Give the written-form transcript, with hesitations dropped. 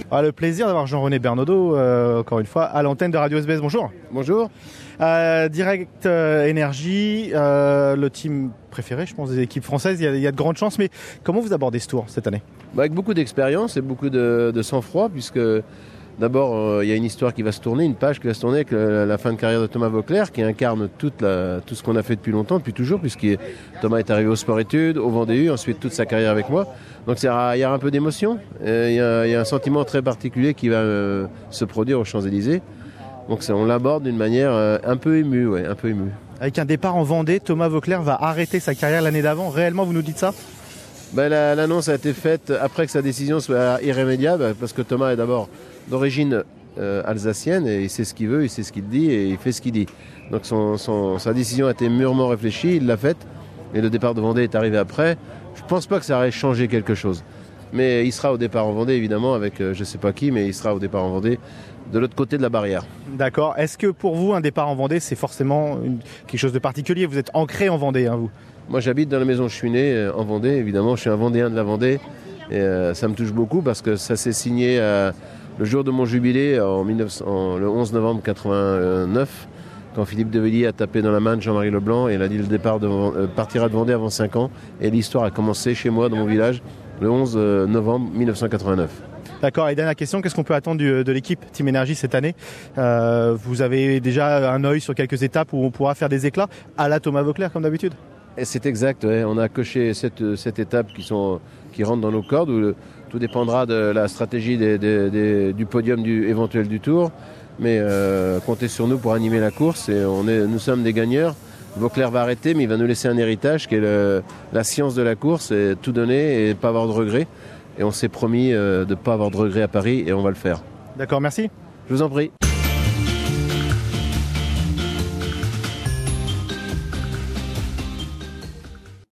Le plaisir d'avoir Jean-René Bernaudot, encore une fois, à l'antenne de Radio SBS. Bonjour. Bonjour. Direct Énergie, le team préféré, je pense, des équipes françaises. Il y a de grandes chances, mais comment vous abordez ce tour cette année ? Avec beaucoup d'expérience et beaucoup de sang-froid, puisque d'abord, il y a une histoire qui va se tourner, une page qui va se tourner avec la fin de carrière de Thomas Vauclair, qui incarne tout ce qu'on a fait depuis longtemps, depuis toujours, puisque Thomas est arrivé au sport-études, au Vendée U, ensuite toute sa carrière avec moi. Donc il y a un peu d'émotion, il y a un sentiment très particulier qui va se produire aux Champs-Élysées. Donc on l'aborde d'une manière un peu émue, un peu émue. Avec un départ en Vendée, Thomas Vauclair va arrêter sa carrière l'année d'avant. Réellement, vous nous dites ça ? L'annonce a été faite après que sa décision soit irrémédiable, parce que Thomas est d'abord d'origine alsacienne et il sait ce qu'il veut, il sait ce qu'il dit et il fait ce qu'il dit. Donc sa décision a été mûrement réfléchie, il l'a faite et le départ de Vendée est arrivé après. Je ne pense pas que ça aurait changé quelque chose. Mais il sera au départ en Vendée, évidemment, avec je ne sais pas qui, mais il sera au départ en Vendée, de l'autre côté de la barrière. D'accord. Est-ce que pour vous, un départ en Vendée, c'est forcément quelque chose de particulier ? Vous êtes ancré en Vendée, vous ? Moi, j'habite dans la maison où je suis né, en Vendée, évidemment. Je suis un Vendéen de la Vendée. Et ça me touche beaucoup parce que ça s'est signé le jour de mon jubilé, le 11 novembre 89, quand Philippe de Villiers a tapé dans la main de Jean-Marie Leblanc et il a dit le départ partira de Vendée avant 5 ans. Et l'histoire a commencé chez moi, dans mon village, le 11 novembre 1989. D'accord, et dernière question, qu'est-ce qu'on peut attendre de l'équipe Team Énergie cette année ? Vous avez déjà un œil sur quelques étapes où on pourra faire des éclats à la Thomas Vauclair comme d'habitude ? Et c'est exact, on a coché cette étape qui rentre dans nos cordes, où tout dépendra de la stratégie du podium éventuel du Tour. Mais comptez sur nous pour animer la course et nous sommes des gagneurs. Vauclair va arrêter, mais il va nous laisser un héritage qui est la science de la course, et tout donner et ne pas avoir de regrets. Et on s'est promis de ne pas avoir de regrets à Paris et on va le faire. D'accord, merci. Je vous en prie.